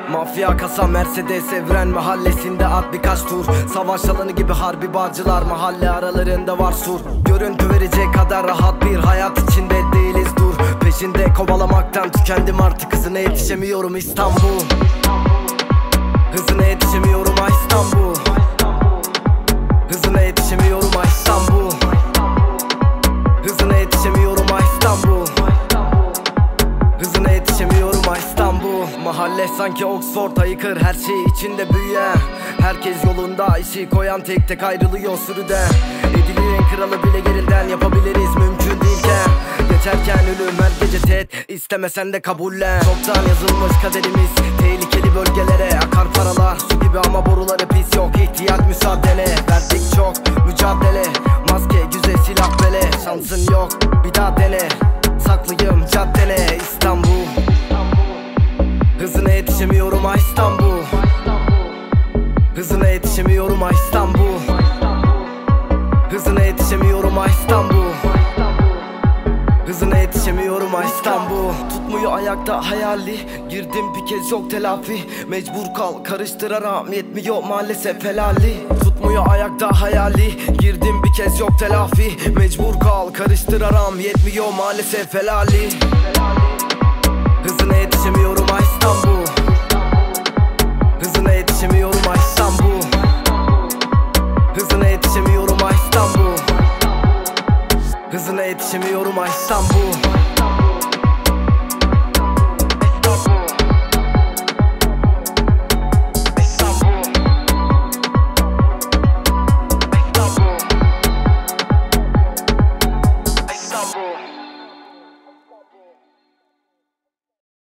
Mafya kasa Mercedes evren mahallesinde at birkaç tur. Savaş alanı gibi harbi bağcılar, mahalle aralarında var sur. Görüntü verecek kadar rahat bir hayat içinde değiliz dur. Peşinde kovalamaktan tükendim artık, hızına yetişemiyorum İstanbul. Hızına yetişemiyorum ah İstanbul. Hızına yetişemiyorum ah İstanbul. Hızına yetişemiyorum ah İstanbul. Hızına yetişemiyorum ah İstanbul. Mahalle sanki Oxford, ayıkır her şey içinde büyüyen. Herkes yolunda, işi koyan tek tek ayrılıyor sürüden. Ediliğin kralı bile gerinden, yapabiliriz mümkün değilken. Geçerken ölüm her gece tehdit, istemesen de kabullen. Çoktan yazılmış kaderimiz, tehlikeli bölgelere akar paralar. Su gibi ama boruları pis, yok ihtiyaç müsaadele. Verdik çok mücadele, maske güzel silah bele. Şansın yok bir daha dene, saklıyım caddene İstanbul. Hızına yetişemiyorum ah İstanbul. Hızına yetişemiyorum ah İstanbul. Hızına yetişemiyorum ah İstanbul. Hızına yetişemiyorum ah İstanbul. Tutmuyor ayakta hayali, girdim bir kez yok telafi. Mecbur kal karıştır aram, yetmiyor maalesef helali. Tutmuyor ayakta hayali, girdim bir kez yok telafi. Mecbur kal karıştır aram, yetmiyor maalesef helali. Hızına yetişemiyorum ah İstanbul. Hızına yetişemiyorum ah İstanbul. Hızına yetişemiyorum ah İstanbul. Hızına yetişemiyorum ah İstanbul.